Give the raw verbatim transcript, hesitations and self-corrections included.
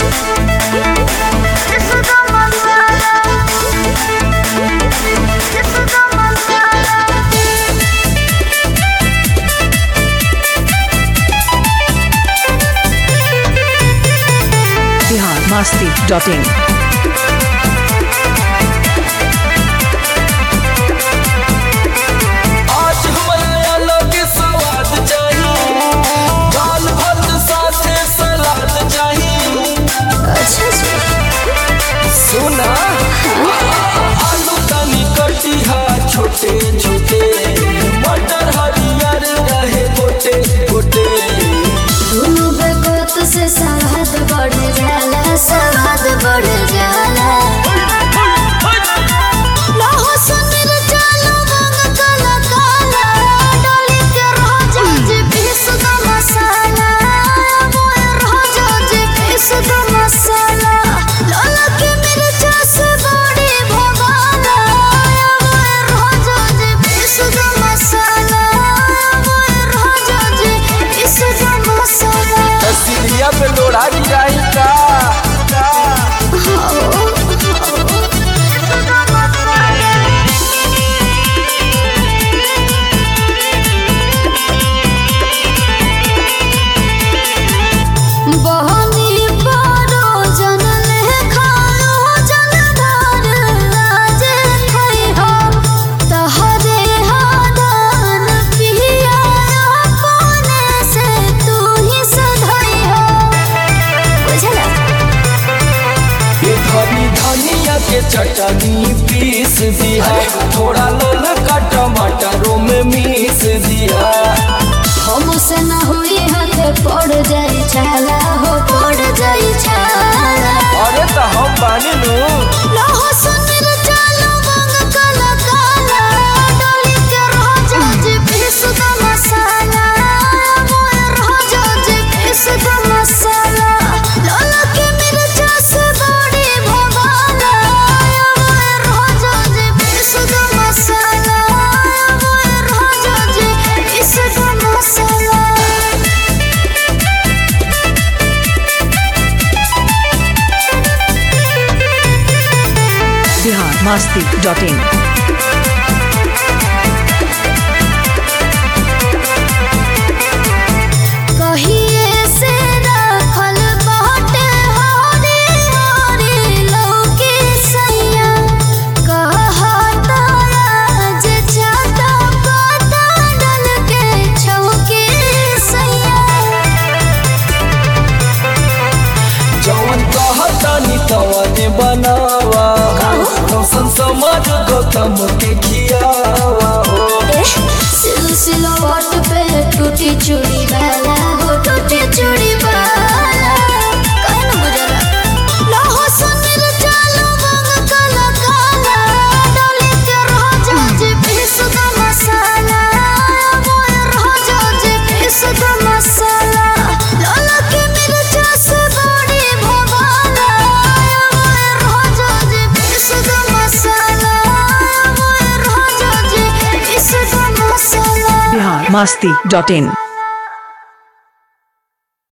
masti dot in. आज हमारा अलग स्वाद चाहिए, दाल भात साथे सलाद चाहिए। अच्छा सुना आलू तनी कटिहा छोटे छोटे, मटर हरियर रहे गोटे गोटे। दोनों बेगोत से स्वाद बढ़ जाला, स्वाद बढ़ जाला। लहो सुनिल चालो मंग काला काला, डाली के रोजा जी पीस दो मसाला, मोए रोजा जी पीस दो मसाला। लाला के मिर्चा से बड़ी भवाना, मोए रोजा जी पीस दो मसाला, मोए रोजा जी पीस दो मसाला। सीढ़िया पे लोढ़ा गिराई का के चटनी पीस दिया, थोड़ा ललका टमाटरों में मीस दिया। हमसे न हुई हाथे पड़ जाई छाला, हो पड़ जाई छाला। अरे तो हम बानी नु लहो सुनिल चालो मंग काला काला, डाली के रोजा जी पीस दो मसाला, मोए रोजा जी पीस दो मसाला। लाला के मिर्चा से बड़ी भवाना, मोए रोजा जी पीस दो मसाला, मोए रोजा जी पीस दो मसाला। Bihar masti dot in. कहिए से रखल बाटे हरी हरी लौकी सैया, कहता आज चाटा पाता डल के छौकी सैया। जवन कहता नी तवन बनावा, रोशन समाज गौतम के खियावा हो। सिलसिला वाट पे टूटी चूड़ी वाला, हो टूटी चूड़ी वाला। कहना बुझला लहो सुनिल चालो मंग काला काला, डाली के रोजा जी पीस दो मसाला, मोए रोजा जी पीस दो मसाला। लाला के मिर्चा से बड़ी भवाना, मोए रोजा जी पीस दो मसाला, मोए रोजा जी पीस दो मसाला। Bihar masti dot in.